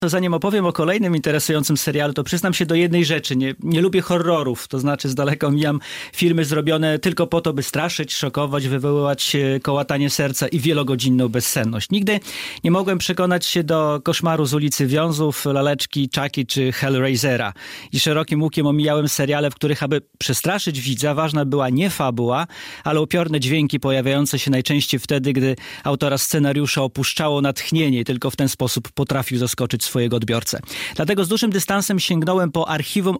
To zanim opowiem o kolejnym interesującym serialu, to przyznam się do jednej rzeczy. Nie lubię horrorów, to znaczy z daleka omijam filmy zrobione tylko po to, by straszyć, szokować, wywoływać kołatanie serca i wielogodzinną bezsenność. Nigdy nie mogłem przekonać się do Koszmaru z ulicy Wiązów, Laleczki, Chucky czy Hellraisera. I szerokim łukiem omijałem seriale, w których, aby przestraszyć widza, ważna była nie fabuła, ale upiorne dźwięki pojawiające się najczęściej wtedy, gdy autora scenariusza opuszczało natchnienie i tylko w ten sposób potrafił zaskoczyć swojego odbiorcę. Dlatego z dużym dystansem sięgnąłem po Archiwum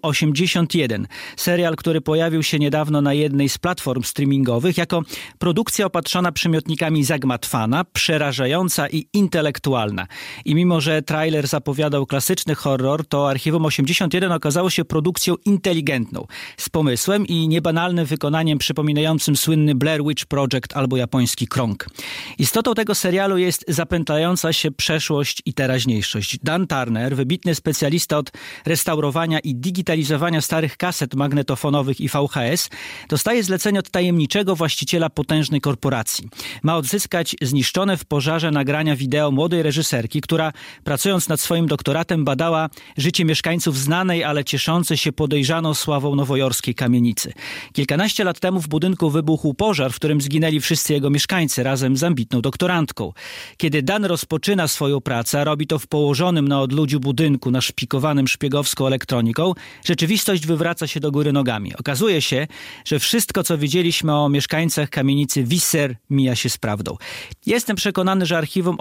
81, serial, który pojawił się niedawno na jednej z platform streamingowych jako produkcja opatrzona przymiotnikami zagmatwana, przerażająca i intelektualna. I mimo, że trailer zapowiadał klasyczny horror, to Archiwum 81 okazało się produkcją inteligentną, z pomysłem i niebanalnym wykonaniem przypominającym słynny Blair Witch Project albo japoński Krąg. Istotą tego serialu jest zapętlająca się przeszłość i teraźniejszość. Dan Turner, wybitny specjalista od restaurowania i digitalizowania starych kaset magnetofonowych i VHS, dostaje zlecenie od tajemniczego właściciela potężnej korporacji. Ma odzyskać zniszczone w pożarze nagrania wideo młodej reżyserki, która pracując nad swoim doktoratem badała życie mieszkańców znanej, ale cieszącej się podejrzaną sławą nowojorskiej kamienicy. Kilkanaście lat temu w budynku wybuchł pożar, w którym zginęli wszyscy jego mieszkańcy razem z ambitną doktorantką. Kiedy Dan rozpoczyna swoją pracę, robi to w położonym na odludziu budynku naszpikowanym szpiegowską elektroniką, rzeczywistość wywraca się do góry nogami. Okazuje się, że wszystko, co wiedzieliśmy o mieszkańcach kamienicy Visser, mija się z prawdą. Jestem przekonany, że Archiwum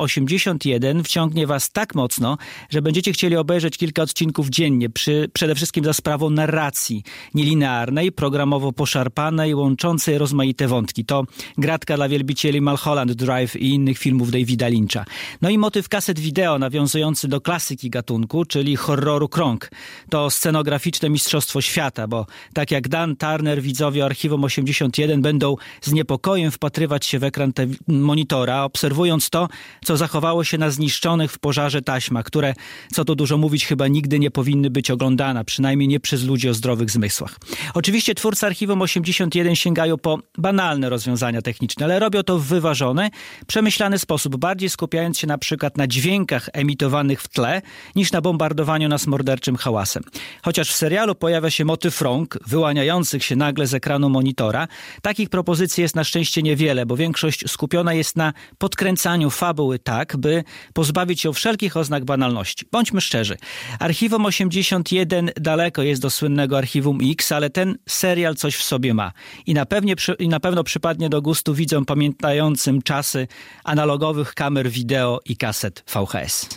81 wciągnie was tak mocno, że będziecie chcieli obejrzeć kilka odcinków dziennie, przede wszystkim za sprawą narracji nielinearnej, programowo poszarpanej, łączącej rozmaite wątki. To gratka dla wielbicieli Mulholland Drive i innych filmów Davida Lyncha. No i motyw kaset wideo nawiązujący do klasyki gatunku, czyli horroru Krąg. To scenograficzne mistrzostwo świata, bo tak jak Dan Turner, widzowie Archiwum 81 będą z niepokojem wpatrywać się w ekran monitora, obserwując to, co zachowało się na zniszczonych w pożarze taśmach, które, co tu dużo mówić, chyba nigdy nie powinny być oglądane, przynajmniej nie przez ludzi o zdrowych zmysłach. Oczywiście twórcy Archiwum 81 sięgają po banalne rozwiązania techniczne, ale robią to w wyważony, przemyślany sposób, bardziej skupiając się na przykład na dźwiękach emitowanych w tle, niż na bombardowaniu nas morderczym hałasem. Chociaż w serialu pojawia się motyw rąk, wyłaniających się nagle z ekranu monitora, takich propozycji jest na szczęście niewiele, bo większość skupiona jest na podkręcaniu fabuły tak, by pozbawić ją wszelkich oznak banalności. Bądźmy szczerzy, Archiwum 81 daleko jest do słynnego Archiwum X, ale ten serial coś w sobie ma. I na pewno przypadnie do gustu widzom pamiętającym czasy analogowych kamer wideo i kaset VHS.